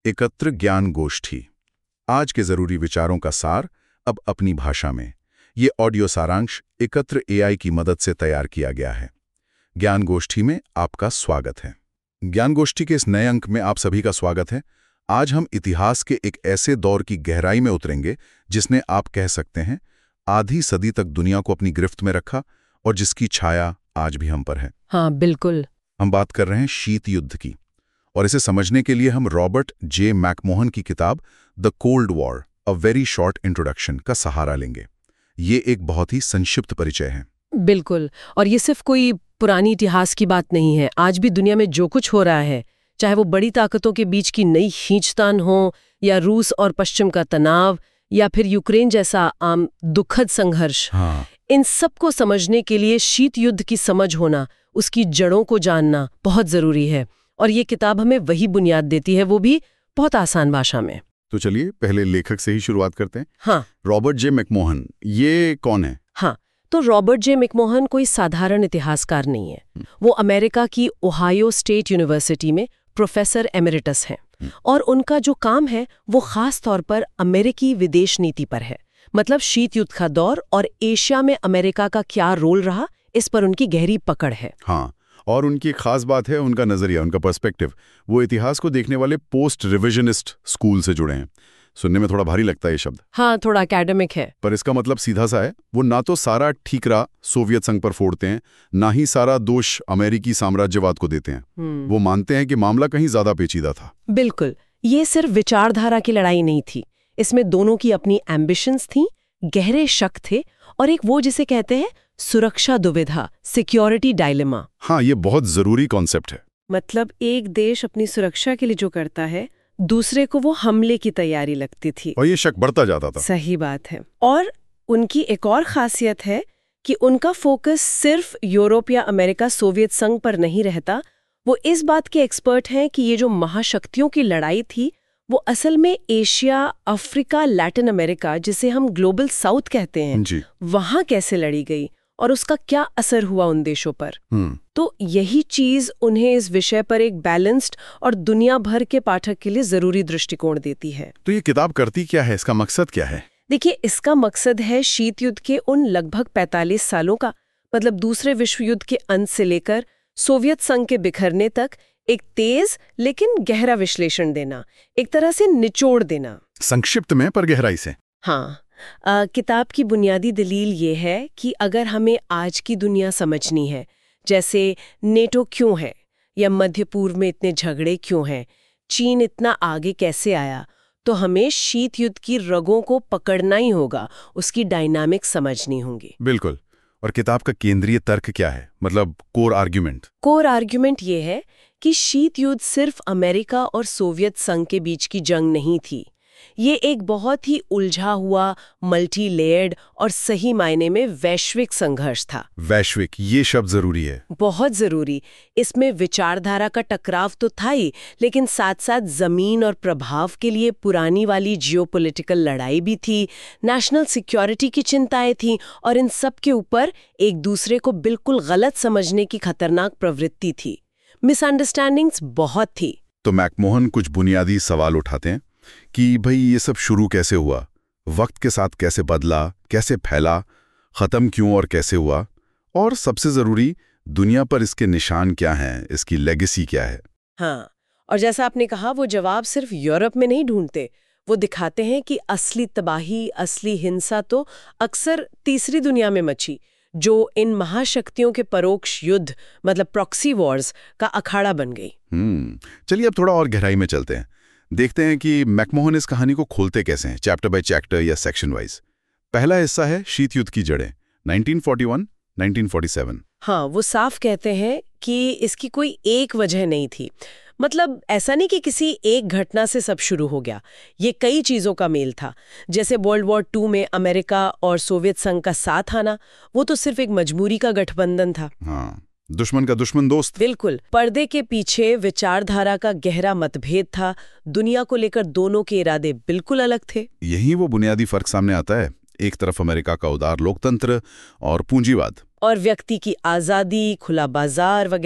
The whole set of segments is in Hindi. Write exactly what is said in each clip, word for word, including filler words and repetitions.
एकत्र ज्ञान गोष्ठी। आज के जरूरी विचारों का सार अब अपनी भाषा में। ये ऑडियो सारांश एकत्र एआई की मदद से तैयार किया गया है। ज्ञान गोष्ठी में आपका स्वागत है। ज्ञान गोष्ठी के इस नए अंक में आप सभी का स्वागत है। आज हम इतिहास के एक ऐसे दौर की गहराई में उतरेंगे जिसने, आप कह सकते हैं, आधी सदी तक दुनिया को अपनी गिरफ्त में रखा और जिसकी छाया आज भी हम पर है। हाँ, बिल्कुल। हम बात कर रहे हैं शीत युद्ध की, और इसे समझने के लिए हम रॉबर्ट जे मैकमोहन की किताब the Cold War a very short introduction का सहारा लेंगे। ये एक बहुत ही संक्षिप्त परिचय है। बिल्कुल, और ये सिर्फ कोई पुरानी इतिहास की बात नहीं है। आज भी दुनिया में जो कुछ हो रहा है, चाहे वो बड़ी ताकतों के बीच की नई खींचतान हो, या रूस और पश्चिम का तनाव, या फिर यूक्रेन जैसा आम दुखद संघर्ष, हाँ। इन सब को समझने के लिए शीत युद्ध की समझ होना, उसकी जड़ों को जानना बहुत जरूरी है। और ये किताब हमें वही बुनियाद देती है, वो भी बहुत आसान भाषा में। तो चलिए पहले लेखक से ही शुरुआत करते हैं। हाँ, रॉबर्ट जे मैकमोहन, ये कौन है? हाँ, तो रॉबर्ट जे मैकमोहन कोई साधारण इतिहासकार नहीं है। वो अमेरिका की ओहायो स्टेट यूनिवर्सिटी में प्रोफेसर एमेरिटस हैं, और उनका जो काम है वो खास तौर पर अमेरिकी विदेश नीति पर है। मतलब शीत युद्ध का दौर और एशिया में अमेरिका का क्या रोल रहा, इस पर उनकी गहरी पकड़ है। हाँ, और उनकी खास बात है उनका नजरिया, उनका पर्सपेक्टिव। वो इतिहास को देखने वाले पोस्ट रिविजनिस्ट स्कूल से जुड़े हैं। सुनने में थोड़ा भारी लगता है ये शब्द। हाँ, थोड़ा एकेडमिक है, पर इसका मतलब सीधा सा है। वो ना तो सारा ठीकरा सोवियत संघ पर फोड़ते हैं, ना ही सारा दोष अमेरिकी साम्राज्यवाद को देते हैं। वो मानते हैं कि मामला कहीं ज्यादा पेचीदा था। बिल्कुल, ये सिर्फ विचारधारा की लड़ाई नहीं थी। इसमें दोनों की अपनी एम्बिशंस थी, गहरे शक थे, और एक वो जिसे कहते हैं सुरक्षा दुविधा, सिक्योरिटी डायलेमा। हाँ, ये बहुत जरूरी कॉन्सेप्ट है। मतलब एक देश अपनी सुरक्षा के लिए जो करता है, दूसरे को वो हमले की तैयारी लगती थी, और ये शक बढ़ता जाता था। सही बात है। और उनकी एक और खासियत है कि उनका फोकस सिर्फ यूरोप या अमेरिका सोवियत संघ पर नहीं रहता। वो इस बात के एक्सपर्ट हैं कि ये जो महाशक्तियों की लड़ाई थी, वो असल में एशिया, अफ्रीका, लैटिन अमेरिका, जिसे हम ग्लोबल साउथ कहते हैं, जी। वहां कैसे लड़ी गई और उसका क्या असर हुआ उन देशों पर। तो यही चीज उन्हें इस विषय पर एक बैलेंस्ड और दुनिया भर के पाठक के लिए जरूरी दृष्टिकोण देती है। तो ये किताब करती क्या है? इसका मकसद क्या है? देखिए, इसका मकसद है शीत युद्ध के उन लगभग पैंतालीस सालों का, मतलब दूसरे विश्व युद्ध के अंत से लेकर सोवियत संघ के बिखरने तक, एक तेज लेकिन गहरा विश्लेषण देना, एक तरह से निचोड़ देना। संक्षिप्त में पर गहराई से। हाँ, आ, किताब की बुनियादी दलील ये है कि अगर हमें आज की दुनिया समझनी है, जैसे नेटो क्यों है, या मध्य पूर्व में इतने झगड़े क्यों हैं, चीन इतना आगे कैसे आया, तो हमें शीत युद्ध की रगों को पकड़ना ही होगा, उसकी डायनामिक समझनी होंगी। बिल्कुल। और किताब का केंद्रीय तर्क क्या है, मतलब कोर आर्ग्यूमेंट? कोर आर्ग्यूमेंट ये है कि शीत युद्ध सिर्फ अमेरिका और सोवियत संघ के बीच की जंग नहीं थी। ये एक बहुत ही उलझा हुआ, मल्टी लेयर्ड और सही मायने में वैश्विक संघर्ष था। वैश्विक, ये शब्द जरूरी है। बहुत जरूरी। इसमें विचारधारा का टकराव तो था ही, लेकिन साथ साथ जमीन और प्रभाव के लिए पुरानी वाली जियोपॉलिटिकल लड़ाई भी थी, नेशनल सिक्योरिटी की चिंताएं थीं, और इन सब के ऊपर एक दूसरे को बिल्कुल गलत समझने की खतरनाक प्रवृत्ति थी। मिसअंडरस्टैंडिंग्स बहुत थी। तो मैकमोहन कुछ बुनियादी सवाल उठाते हैं कि भाई ये सब शुरू कैसे हुआ, वक्त के साथ कैसे बदला, कैसे फैला, खत्म क्यों और कैसे हुआ, और सबसे जरूरी, दुनिया पर इसके निशान क्या हैं, इसकी लेगेसी क्या है। हाँ, और जैसा आपने कहा, वो जवाब सिर्फ यूरोप में नहीं ढूंढते। वो दिखाते हैं कि असली तबाही, असली हिंसा तो अक्सर तीसरी दुनिया में मची, जो इन महाशक्तियों के परोक्ष युद्ध, मतलब प्रॉक्सी वॉर्स का अखाड़ा बन गई। हम्म चलिए अब थोड़ा और गहराई में चलते हैं। देखते हैं कि मैकमोहन इस कहानी को खोलते कैसे हैं, चैप्टर बाय चैप्टर या सेक्शन वाइज। पहला हिस्सा है शीत युद्ध की जड़ें, nineteen forty one nineteen forty seven. हाँ, वो साफ कहते हैं कि इसकी कोई एक वजह नहीं थी। मतलब ऐसा नहीं कि किसी एक घटना से सब शुरू हो गया, ये कई चीजों का मेल था। जैसे वर्ल्ड वॉर टू में अमेरिका और सोवियत संघ का साथ आना, वो तो सिर्फ एक मजबूरी का गठबंधन था। हाँ, दुश्मन का दुश्मन दोस्त। बिल्कुल। पर्दे के पीछे विचारधारा का गहरा मतभेद था, दुनिया को लेकर दोनों के इरादे बिल्कुल अलग थे। यही वो बुनियादी फर्क सामने आता है। एक तरफ अमेरिका का उदार लोकतंत्र और पूंजीवाद, और व्यक्ति की आजादी, खुला बाजार वगैरह।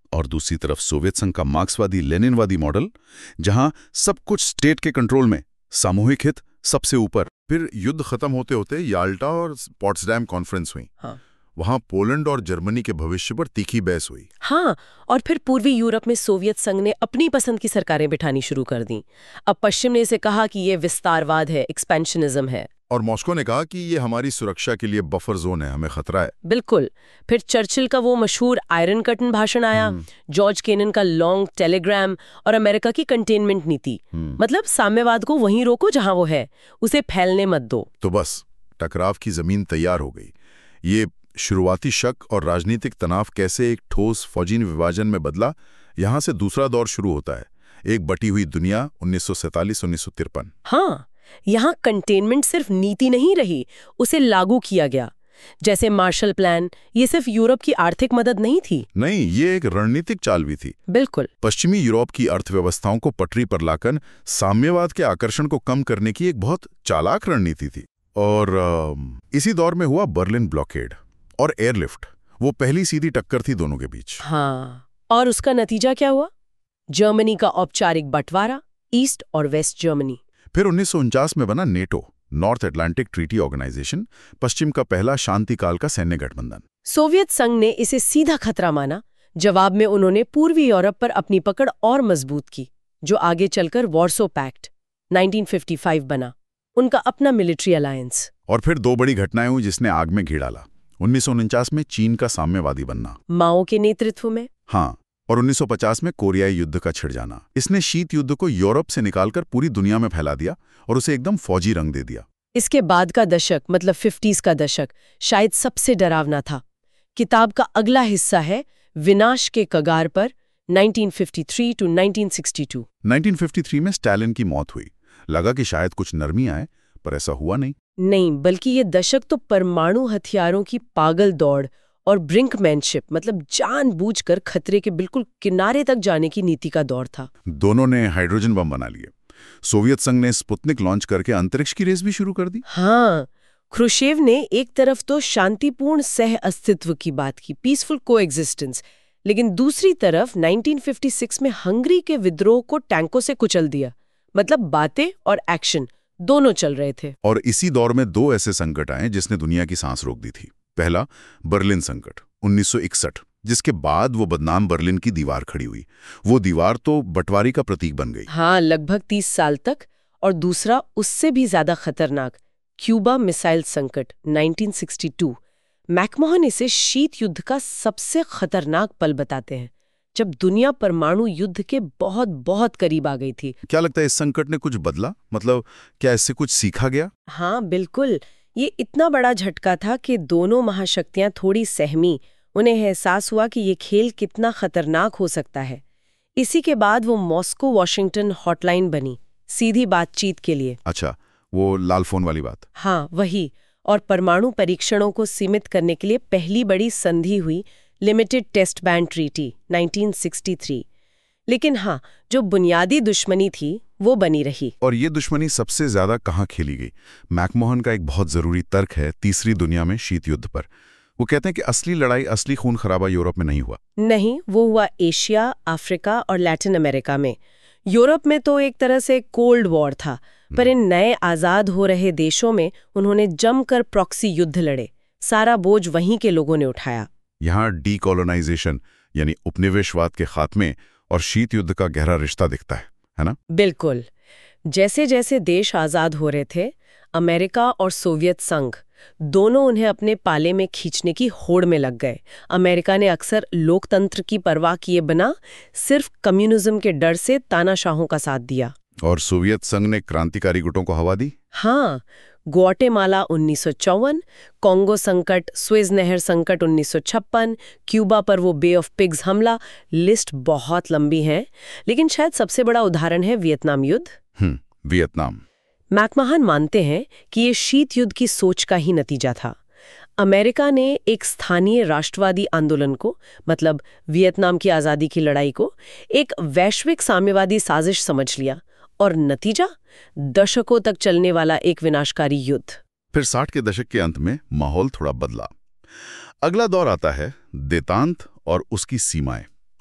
और दूसरी तरफ सोवियत संघ का मार्क्सवादी लेनिनवादी मॉडल, जहां सब कुछ स्टेट के कंट्रोल में, सामूहिक हित सबसे ऊपर। फिर युद्ध खत्म होते होते याल्टा और पोट्सडैम कॉन्फ्रेंस हुई। हाँ। वहां पोलैंड और जर्मनी के भविष्य पर तीखी बहस हुई। हाँ, और फिर पूर्वी यूरोप में सोवियत संघ ने अपनी पसंद की सरकारें बिठानी शुरू कर दी। अब पश्चिम ने इसे कहा कि ये विस्तारवाद है, एक्सपेंशनिज्म है, और मॉस्को ने कहा कि ये हमारी सुरक्षा के लिए बफर जोन है, हमें खतरा है। बिल्कुल। फिर चर्चिल का वो मशहूर आयरन कर्टन भाषण आया, जॉर्ज केनन का लॉन्ग टेलीग्राम और अमेरिका की कंटेनमेंट नीति। मतलब साम्यवाद को वहीं रोको जहां वो है, उसे फैलने मत दो। तो बस टकराव की जमीन तैयार हो गई। ये शुरुआती शक और राजनीतिक तनाव कैसे एक ठोस फौजी विभाजन में बदला, यहां से दूसरा दौर शुरू होता है, एक बटी हुई दुनिया उन्नीस सौ सैंतालीस उन्नीस सौ तिरपन। हाँ, यहाँ कंटेनमेंट सिर्फ नीति नहीं रही, उसे लागू किया गया। जैसे मार्शल प्लान, ये सिर्फ यूरोप की आर्थिक मदद नहीं थी। नहीं, ये एक रणनीतिक चाल भी थी। बिल्कुल। पश्चिमी यूरोप की अर्थव्यवस्थाओं को पटरी पर लाकर साम्यवाद के आकर्षण को कम करने की एक बहुत चालाक रणनीति थी। और आ, इसी दौर में हुआ बर्लिन ब्लॉकेड और एयरलिफ्ट। वो पहली सीधी टक्कर थी दोनों के बीच। हाँ, और उसका नतीजा क्या हुआ? जर्मनी का औपचारिक बंटवारा, ईस्ट और वेस्ट जर्मनी। फिर उन्नीस सौ उनचास में बना NATO, North Atlantic Treaty Organization, पश्चिम का पहला शांतिकाल का सैन्य गठबंधन। सोवियत संघ ने इसे सीधा खतरा माना। जवाब में उन्होंने पूर्वी यूरोप पर अपनी पकड़ और मजबूत की, जो आगे चलकर वॉर्सो पैक्ट उन्नीस सौ पचपन बना, उनका अपना मिलिट्री अलायंस। और फिर दो बड़ी घटनाएं हुई जिसने आग में घी डाला। उन्नीस सौ उनचास में चीन का साम्यवादी बनना, माओ के नेतृत्व में। हाँ, और उन्नीस सौ पचास में कोरियाई युद्ध का छिड़ जाना। इसने शीत युद्ध को यूरोप से निकालकर पूरी दुनिया में फैला दिया और उसे एकदम फौजी रंग दे दिया। इसके बाद का दशक, मतलब फिफ्टीज का दशक, शायद सबसे डरावना था। किताब का अगला हिस्सा है विनाश के कगार पर, उन्नीस सौ तिरेपन टू उन्नीस सौ बासठ। उन्नीस सौ तिरेपन में स्टालिन की मौत हुई। लगा कि शायद कुछ नरमी आए, पर ऐसा हुआ नहीं। नहीं, बल्कि ये दशक तो परमाणु हथियारों की पागल दौड़ और ब्रिंकमैनशिप, मतलब जानबूझकर खतरे के बिल्कुल किनारे तक जाने की नीति का दौर था। दोनों ने हाइड्रोजन बम बना लिए। सोवियत संघ ने स्पुतनिक लॉन्च करके अंतरिक्ष की रेस भी शुरू कर दी। हाँ, ख्रुश्चेव ने एक तरफ तो शांतिपूर्ण सह अस्तित्व की बात की, पीसफुल कोएग्जिस्टेंस, लेकिन दूसरी तरफ उन्नीस सौ छप्पन में हंगरी के विद्रोह को टैंकों से कुचल दिया। मतलब बातें और एक्शन दोनों चल रहे थे। और इसी दौर में दो ऐसे संकट आए जिसने दुनिया की सांस रोक दी थी। पहला बर्लिन संकट उन्नीस सौ इकसठ, जिसके बाद वो बदनाम बर्लिन की दीवार खड़ी हुई। वो दीवार तो बंटवारे का प्रतीक बन गई। हाँ, लगभग तीस साल तक। और दूसरा उससे भी ज्यादा खतरनाक, क्यूबा मिसाइल संकट उन्नीस सौ बासठ। मैकमोहन इसे शीत युद्ध का सबसे खतरनाक पल बताते हैं, जब दुनिया परमाणु युद्ध के बहुत बहुत करीब आ गई थी। क्या लगता है इस संकट ने कुछ बदला? मतलब क्या इससे कुछ सीखा गया? हाँ बिल्कुल। ये इतना बड़ा झटका था कि दोनों महाशक्तियां थोड़ी सहमी। उन्हें एहसास हुआ कि ये खेल कितना खतरनाक हो सकता है। इसी के बाद वो मॉस्को वॉशिंगटन हॉटलाइन बनी, सीधी बातचीत के लिए। अच्छा, वो लाल फोन वाली बात। हाँ, वही। और परमाणु परीक्षणों को सीमित करने के लिए पहली बड़ी संधि हुई, लिमिटेड टेस्ट बैन ट्रीटी उन्नीस सौ तिरसठ। लेकिन हाँ, जो बुनियादी दुश्मनी थी वो बनी रही। और ये दुश्मनी सबसे ज्यादा कहाँ खेली गई? मैकमोहन का एक बहुत जरूरी तर्क है तीसरी दुनिया में शीत युद्ध पर। वो कहते हैं कि असली लड़ाई, असली खून खराबा यूरोप में नहीं हुआ। नहीं, वो हुआ एशिया, अफ्रीका और लैटिन अमेरिका में। यूरोप में तो एक तरह से कोल्ड वॉर था, पर इन नए आजाद हो रहे देशों में उन्होंने जमकर प्रॉक्सी युद्ध लड़े। सारा बोझ वहीं के लोगों ने उठाया। यहाँ डीकोलोनाइजेशन यानी उपनिवेशवाद के खात्मे और शीत युद्ध का गहरा रिश्ता दिखता है, है ना? बिल्कुल। जैसे जैसे देश आजाद हो रहे थे, अमेरिका और सोवियत संघ दोनों उन्हें अपने पाले में खींचने की होड़ में लग गए। अमेरिका ने अक्सर लोकतंत्र की परवाह किए बिना सिर्फ कम्युनिज्म के डर से तानाशाहों का साथ दिया। और सोवियत संघ ने क्रांतिकारी गुटों को हवा दी। हाँ, ग्वाटेमाला उन्नीस सौ चौवन, कॉन्गो संकट, स्वेज नहर संकट उन्नीस सौ छप्पन, क्यूबा पर वो बे ऑफ पिग्स हमला, लिस्ट बहुत लंबी है। लेकिन शायद सबसे बड़ा उदाहरण है वियतनाम युद्ध। हम्म, वियतनाम। मैकमोहन मानते हैं कि ये शीत युद्ध की सोच का ही नतीजा था। अमेरिका ने एक स्थानीय राष्ट्रवादी आंदोलन को, मतलब वियतनाम की आज़ादी की लड़ाई को, एक वैश्विक साम्यवादी साजिश समझ लिया, और नतीजा दशकों तक चलने वाला एक विनाशकारी युद्ध। फिर साठ के दशक के अंत में माहौल थोड़ा बदला। अगला दौर आता है देतांत और उसकी सीमाएं,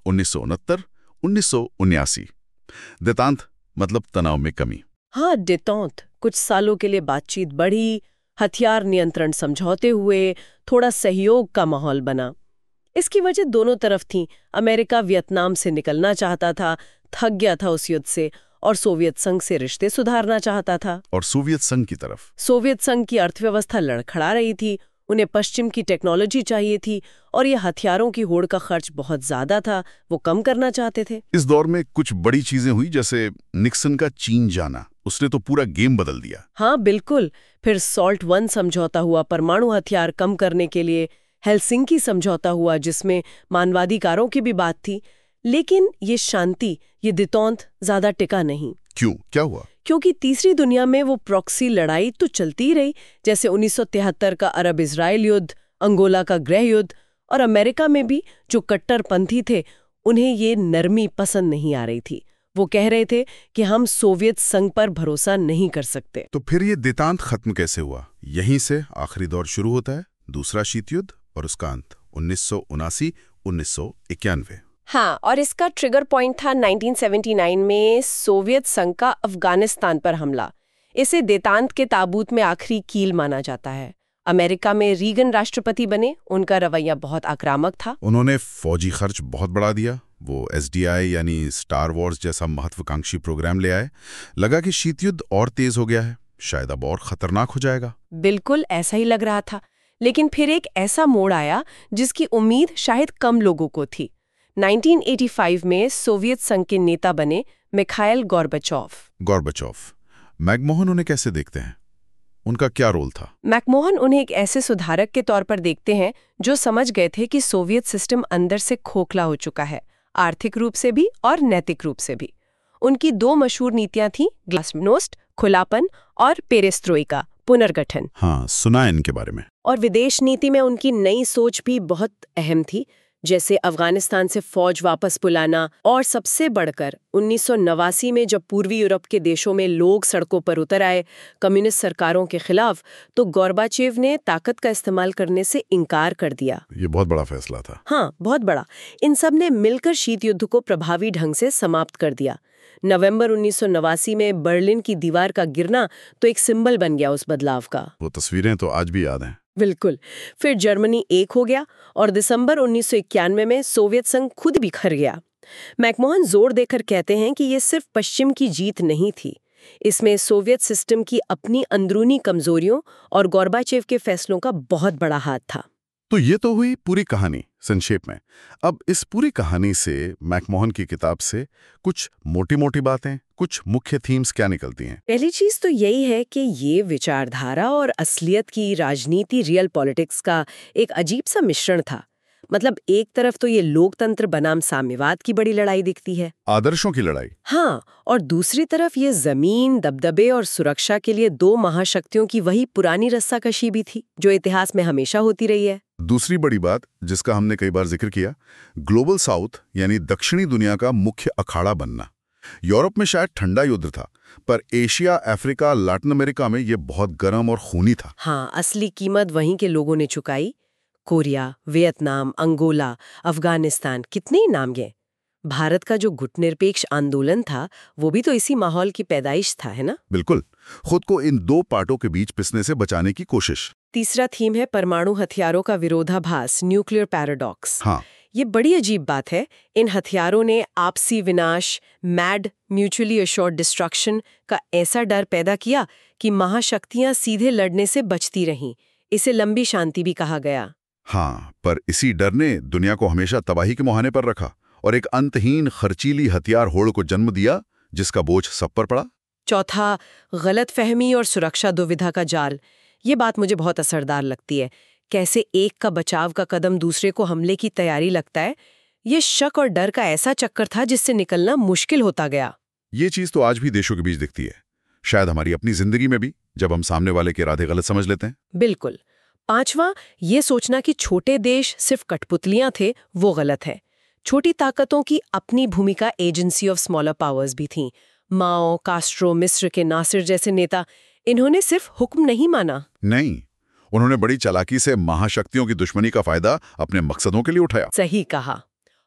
उन्नीस सौ उनहत्तर, उन्नीस सौ उन्यासी। देतांत मतलब तनाव में कमी। हाँ, डेटॉन्ट। कुछ सालों के लिए बातचीत बढ़ी, हथियार नियंत्रण समझौते हुए, थोड़ा सहयोग का माहौल बना। इसकी वजह दोनों तरफ थी। अमेरिका वियतनाम से निकलना चाहता था, थक गया था उस युद्ध से, और सोवियत संघ से रिश्ते सुधारना चाहता था। और सोवियत संघ की तरफ सोवियत संघ की अर्थव्यवस्था लड़खड़ा रही थी, उन्हें पश्चिम की टेक्नोलॉजी चाहिए थी, और ये हथियारों की होड़ का खर्च बहुत ज्यादा था, वो कम करना चाहते थे। इस दौर में कुछ बड़ी चीजें हुई, जैसे निक्सन का चीन जाना। उसने तो पूरा गेम बदल दिया। हाँ बिल्कुल। फिर सॉल्ट वन समझौता हुआ परमाणु हथियार कम करने के लिए, हेलसिंकी समझौता हुआ जिसमें मानवाधिकारों की भी बात थी। लेकिन ये शांति, ये देतौंत ज्यादा टिका नहीं। क्यों? क्या हुआ? क्योंकि तीसरी दुनिया में वो प्रॉक्सी लड़ाई तो चलती ही रही, जैसे उन्नीस सौ तिहत्तर का अरब इजराइल युद्ध, अंगोला का गृह युद्ध, और अमेरिका में भी जो कट्टरपंथी थे उन्हें ये नरमी पसंद नहीं आ रही थी। वो कह रहे थे कि हम सोवियत संघ पर भरोसा नहीं कर सकते। तो फिर ये देतांत खत्म कैसे हुआ? यहीं से आखिरी दौर शुरू होता है, दूसरा शीत युद्ध और उसका अंत उन्नीस सौ उनासी उन्नीस सौ इक्यानवे। हाँ, और इसका ट्रिगर पॉइंट था उन्नीस सौ उन्यासी में सोवियत संघ का अफगानिस्तान पर हमला। इसे देतांत के ताबूत में आखिरी कील माना जाता है। अमेरिका में रीगन राष्ट्रपति बने, उनका रवैया बहुत आक्रामक था। उन्होंने फौजी खर्च बहुत बढ़ा दिया। वो एस डी आई यानी स्टार वॉर्स जैसा महत्वाकांक्षी प्रोग्राम ले आए। लगा कि शीत युद्ध और तेज हो गया है, शायद अब और खतरनाक हो जाएगा। बिल्कुल ऐसा ही लग रहा था। लेकिन फिर एक ऐसा मोड़ आया जिसकी उम्मीद शायद कम लोगों को थी। उन्नीस सौ पचासी में सोवियत संघ के नेता बने मिखाइल गोर्बाचोव। गोर्बाचोव, मैकमोहन उन्हें कैसे देखते हैं? उनका क्या रोल था? मैकमोहन उन्हें एक ऐसे सुधारक के तौर पर देखते हैं जो समझ गए थे कि सोवियत सिस्टम अंदर से खोखला हो चुका है, आर्थिक रूप से भी और नैतिक रूप से भी। उनकी दो मशहूर नीतियां थीं, ग्लासनोस्ट खुलापन और पेरेस्ट्रोइका पुनर्गठन। हाँ, सुना है इनके बारे में। और विदेश नीति में उनकी नई सोच भी बहुत अहम थी, जैसे अफगानिस्तान से फौज वापस बुलाना, और सबसे बढ़कर उन्नीस सौ नवासी में जब पूर्वी यूरोप के देशों में लोग सड़कों पर उतर आए कम्युनिस्ट सरकारों के खिलाफ, तो गोर्बाचेव ने ताकत का इस्तेमाल करने से इनकार कर दिया। ये बहुत बड़ा फैसला था। हाँ, बहुत बड़ा। इन सब ने मिलकर शीत युद्ध को प्रभावी ढंग से समाप्त कर दिया। नवंबर उन्नीस सौ नवासी में बर्लिन की दीवार का गिरना तो एक सिंबल बन गया उस बदलाव का। वो तस्वीरें तो आज भी याद हैं। बिल्कुल। फिर जर्मनी एक हो गया और दिसंबर उन्नीस सौ इक्यानवे में सोवियत संघ खुद बिखर गया। मैकमोहन जोर देकर कहते हैं कि ये सिर्फ पश्चिम की जीत नहीं थी, इसमें सोवियत सिस्टम की अपनी अंदरूनी कमजोरियों और गोर्बाचेव के फैसलों का बहुत बड़ा हाथ था। तो ये तो हुई पूरी कहानी संक्षेप में। अब इस पूरी कहानी से, मैकमोहन की किताब से, कुछ मोटी मोटी बातें, कुछ मुख्य थीम्स क्या निकलती हैं? पहली चीज तो यही है कि ये विचारधारा और असलियत की राजनीति, रियल पॉलिटिक्स का एक अजीब सा मिश्रण था। मतलब एक तरफ तो ये लोकतंत्र बनाम साम्यवाद की बड़ी लड़ाई दिखती है, आदर्शों की लड़ाई। हाँ, और दूसरी तरफ ये जमीन, दबदबे और सुरक्षा के लिए दो महाशक्तियों की वही पुरानी रस्साकशी भी थी जो इतिहास में हमेशा होती रही है। दूसरी बड़ी बात जिसका हमने कई बार जिक्र किया, ग्लोबल साउथ यानी दक्षिणी दुनिया का मुख्य अखाड़ा बनना। यूरोप में शायद ठंडा युद्ध था, पर एशिया, अफ्रीका, लैटिन अमेरिका में ये बहुत गर्म और खूनी था। हाँ, असली कीमत वहीं के लोगों ने चुकाई। कोरिया, वियतनाम, अंगोला, अफगानिस्तान, कितने ही नाम गए। भारत का जो गुटनिरपेक्ष आंदोलन था वो भी तो इसी माहौल की पैदाइश था, है ना? बिल्कुल, खुद को इन दो पार्टों के बीच पिसने से बचाने की कोशिश। तीसरा थीम है परमाणु हथियारों का विरोधाभास, न्यूक्लियर पैराडॉक्स। हाँ, ये बड़ी अजीब बात है। इन हथियारों ने आपसी विनाश, मैड म्यूचुअली अश्योर्ड डिस्ट्रक्शन का ऐसा डर पैदा किया कि महाशक्तियां सीधे लड़ने से बचती रहीं। इसे लंबी शांति भी कहा गया। हाँ, पर इसी डर ने दुनिया को हमेशा तबाही के मुहाने पर रखा और एक अंतहीन खर्चीली हथियार होड़ को जन्म दिया जिसका बोझ सब पर पड़ा। चौथा, गलतफहमी और सुरक्षा दुविधा का जाल। ये बात मुझे बहुत असरदार लगती है। कैसे एक का बचाव का कदम दूसरे को हमले की तैयारी लगता है। ये शक और डर का ऐसा चक्कर था जिससे निकलना मुश्किल होता गया। ये चीज तो आज भी देशों के बीच दिखती है, शायद हमारी अपनी जिंदगी में भी, जब हम सामने वाले के इरादे गलत समझ लेते हैं। बिल्कुल। पांचवा, ये सोचना कि छोटे देश सिर्फ कठपुतलियां थे, वो गलत है। छोटी ताकतों की अपनी भूमिका, एजेंसी ऑफ स्मॉलर पावर्स भी थी। माओ, कास्ट्रो, मिस्र के नासिर जैसे नेता, इन्होंने सिर्फ हुक्म नहीं माना। नहीं, उन्होंने बड़ी चालाकी से महाशक्तियों की दुश्मनी का फायदा अपने मकसदों के लिए उठाया। सही कहा।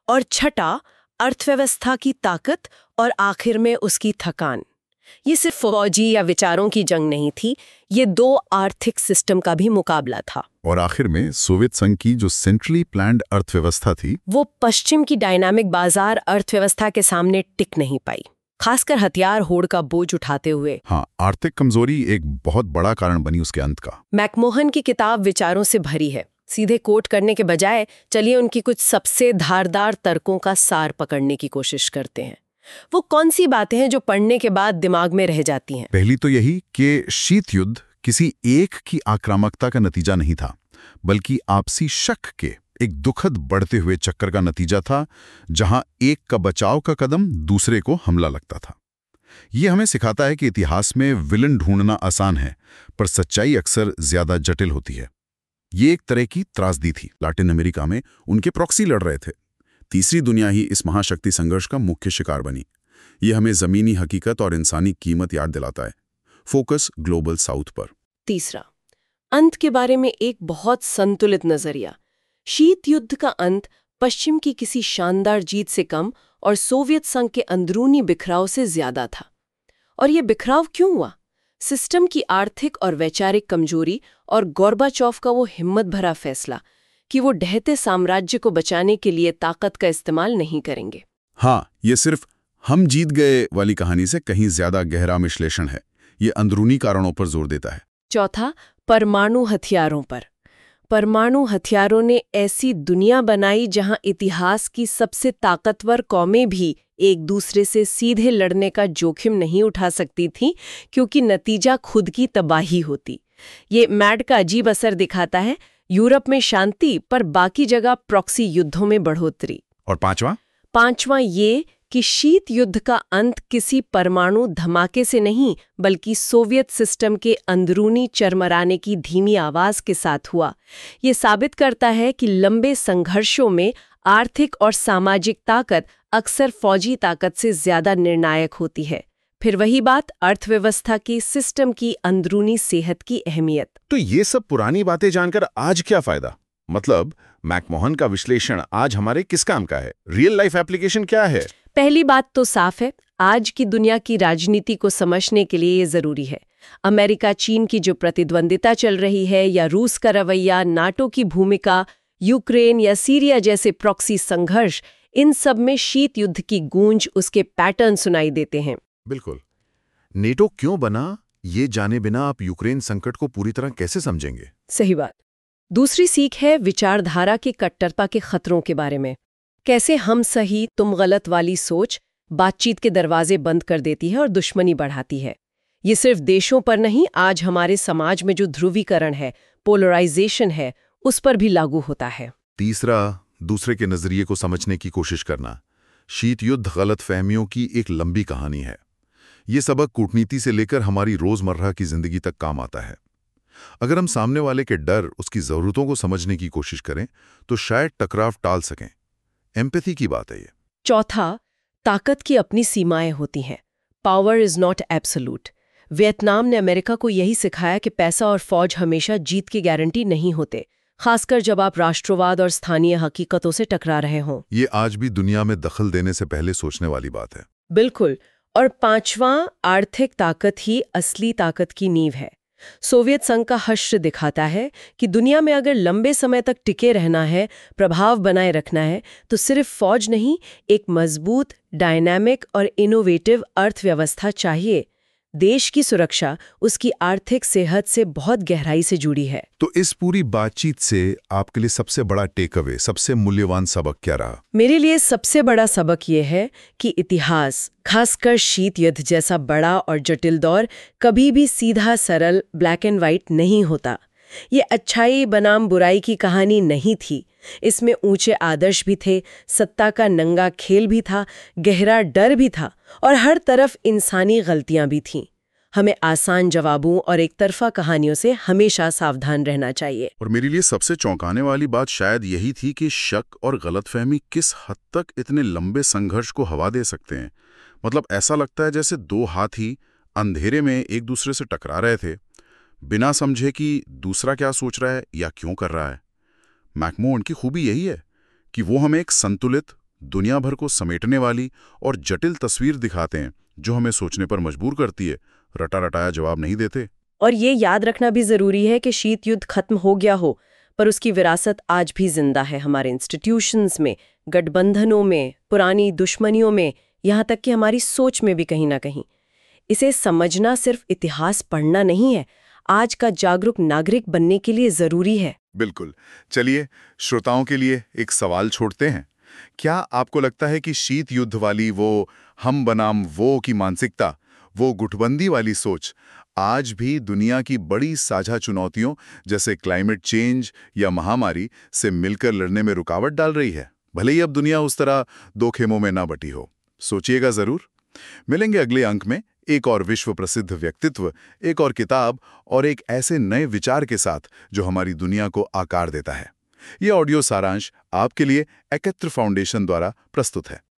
और छठा अर्थव्यवस्था की ताकत और आखिर में उसकी थकान। ये सिर्फ फौजी या विचारों की जंग नहीं थी, ये दो आर्थिक सिस्टम का भी मुकाबला था। और आखिर में सोवियत संघ की जो सेंट्रली प्लान्ड अर्थव्यवस्था थी, वो पश्चिम की डायनामिक बाजार अर्थव्यवस्था के सामने टिक नहीं पाई, खासकर हथियार होड़ का बोझ उठाते हुए। हाँ, आर्थिक कमजोरी एक बहुत बड़ा कारण बनी उसके अंत का। मैकमोहन की किताब विचारों से भरी है। सीधे कोट करने के बजाय चलिए उनकी कुछ सबसे धारदार तर्कों का सार पकड़ने की कोशिश करते हैं। वो कौन सी बातें हैं जो पढ़ने के बाद दिमाग में रह जाती हैं? पहली तो यही कि शीत युद्ध किसी एक की आक्रामकता का नतीजा नहीं था, बल्कि आपसी शक के एक दुखद बढ़ते हुए चक्कर का नतीजा था, जहां एक का बचाव का कदम दूसरे को हमला लगता था। ये हमें सिखाता है कि इतिहास में विलन ढूंढना आसान है, पर सच्चाई अक्सर ज्यादा जटिल होती है। ये एक तरह की त्रासदी थी। लातिन अमेरिका में उनके प्रॉक्सी लड़ रहे थे। तीसरी दुनिया ही इस महाशक्ति संघर्ष का मुख्य शिकार बनी। ये हमें जमीनी हकीकत और इंसानी कीमत याद दिलाता है। फोकस ग्लोबल साउथ पर। तीसरा, अंत के बारे में एक बहुत संतुलित नजरिया। शीत युद्ध का अंत पश्चिम की किसी शानदार जीत से कम और सोवियत संघ के अंदरूनी बिखराव से ज्यादा था। और ये बिखराव क्यों हुआ? सिस्टम की आर्थिक और वैचारिक कमजोरी और गोर्बाचोव का वो हिम्मत भरा फैसला कि वो ढहते साम्राज्य को बचाने के लिए ताकत का इस्तेमाल नहीं करेंगे। हाँ, ये सिर्फ हम जीत गए वाली कहानी से कहीं ज्यादा गहरा विश्लेषण है। ये अंदरूनी कारणों पर जोर देता है। चौथा, परमाणु हथियारों पर। परमाणु हथियारों ने ऐसी दुनिया बनाई जहां इतिहास की सबसे ताकतवर कौमें भी एक दूसरे से सीधे लड़ने का जोखिम नहीं उठा सकती थीं, क्योंकि नतीजा खुद की तबाही होती। ये मैड का अजीब असर दिखाता है। यूरोप में शांति, पर बाकी जगह प्रॉक्सी युद्धों में बढ़ोतरी। और पांचवा पांचवा ये कि शीत युद्ध का अंत किसी परमाणु धमाके से नहीं, बल्कि सोवियत सिस्टम के अंदरूनी चरमराने की धीमी आवाज के साथ हुआ। ये साबित करता है कि लंबे संघर्षों में आर्थिक और सामाजिक ताकत अक्सर फौजी ताकत से ज्यादा निर्णायक होती है। फिर वही बात, अर्थव्यवस्था की, सिस्टम की अंदरूनी सेहत की अहमियत। तो ये सब पुरानी बातें जानकर आज क्या फायदा? मतलब मैकमोहन का विश्लेषण आज हमारे किस काम का है? रियल लाइफ एप्लीकेशन क्या है? पहली बात तो साफ है, आज की दुनिया की राजनीति को समझने के लिए ये जरूरी है। अमेरिका चीन की जो प्रतिद्वंदिता चल रही है, या रूस का रवैया, नाटो की भूमिका, यूक्रेन या सीरिया जैसे प्रॉक्सी संघर्ष, इन सब में शीत युद्ध की गूंज, उसके पैटर्न सुनाई देते हैं। बिल्कुल। नेटो क्यों बना, ये जाने बिना आप यूक्रेन संकट को पूरी तरह कैसे समझेंगे? सही बात। दूसरी सीख है विचारधारा की कट्टरता के खतरों के बारे में। कैसे हम सही तुम गलत वाली सोच बातचीत के दरवाजे बंद कर देती है और दुश्मनी बढ़ाती है। ये सिर्फ देशों पर नहीं, आज हमारे समाज में जो ध्रुवीकरण है, पोलराइजेशन है, उस पर भी लागू होता है। तीसरा, दूसरे के नजरिए को समझने की कोशिश करना। शीत युद्ध गलतफहमियों की एक लंबी कहानी है। ये सबक कूटनीति से लेकर हमारी रोजमर्रा की जिंदगी तक काम आता है। अगर हम सामने वाले के डर, उसकी जरूरतों को समझने की कोशिश करें तो शायद टकराव टाल सकें। एम्पैथी की बात है ये। चौथा, ताकत की अपनी सीमाएं होती हैं। Power is not absolute. Vietnam ने अमेरिका को यही सिखाया कि पैसा और फौज हमेशा जीत की गारंटी नहीं होते, खासकर जब आप राष्ट्रवाद और स्थानीय हकीकतों से टकरा रहे हों। ये आज भी दुनिया में दखल देने से पहले सोचने वाली बात है। बिल्कुल। और पांचवां, आर्थिक ताकत ही असली ताकत की नींव है। सोवियत संघ का हश्र दिखाता है कि दुनिया में अगर लंबे समय तक टिके रहना है, प्रभाव बनाए रखना है, तो सिर्फ फौज नहीं, एक मजबूत, डायनामिक और इनोवेटिव अर्थव्यवस्था चाहिए। देश की सुरक्षा उसकी आर्थिक सेहत से बहुत गहराई से जुड़ी है। तो इस पूरी बातचीत से आपके लिए सबसे बड़ा टेक अवे, सबसे मूल्यवान सबक क्या रहा? मेरे लिए सबसे बड़ा सबक ये है कि इतिहास, खासकर शीत युद्ध जैसा बड़ा और जटिल दौर, कभी भी सीधा सरल ब्लैक एंड व्हाइट नहीं होता। ये अच्छाई बनाम बुराई की कहानी नहीं थी। इसमें ऊंचे आदर्श भी थे, सत्ता का नंगा खेल भी था, गहरा डर भी था, और हर तरफ इंसानी गलतियां भी थीं। हमें आसान जवाबों और एक तरफा कहानियों से हमेशा सावधान रहना चाहिए। और मेरे लिए सबसे चौंकाने वाली बात शायद यही थी कि शक और गलतफहमी किस हद तक इतने लंबे संघर्ष को हवा दे सकते हैं। मतलब ऐसा लगता है जैसे दो हाथी अंधेरे में एक दूसरे से टकरा रहे थे, बिना समझे कि दूसरा क्या सोच रहा है या क्यों कर रहा है। मैकमोहन की खूबी यही है कि वो हमें एक संतुलित, दुनिया भर को समेटने वाली और जटिल तस्वीर दिखाते हैं जो हमें सोचने पर मजबूर करती है, रटा रटाया जवाब नहीं देते। और ये याद रखना भी जरूरी है कि शीत युद्ध खत्म हो गया हो, पर उसकी विरासत आज भी जिंदा है हमारे इंस्टीट्यूशंस में, गठबंधनों में, पुरानी दुश्मनियों में, यहाँ तक कि हमारी सोच में भी कहीं ना कहीं। इसे समझना सिर्फ इतिहास पढ़ना नहीं है, आज का जागरूक नागरिक बनने के लिए जरूरी है। बिल्कुल। चलिए श्रोताओं के लिए एक सवाल छोड़ते हैं। क्या आपको लगता है कि शीत युद्ध वाली वो हम बनाम वो की मानसिकता, वो गुटबंदी वाली सोच आज भी दुनिया की बड़ी साझा चुनौतियों जैसे क्लाइमेट चेंज या महामारी से मिलकर लड़ने में रुकावट डाल रही है, भले ही अब दुनिया उस तरह दो खेमों में ना बटी हो? सोचिएगा जरूर। मिलेंगे अगले अंक में एक और विश्व प्रसिद्ध व्यक्तित्व, एक और किताब और एक ऐसे नए विचार के साथ जो हमारी दुनिया को आकार देता है। ये ऑडियो सारांश आपके लिए एकत्र फाउंडेशन द्वारा प्रस्तुत है।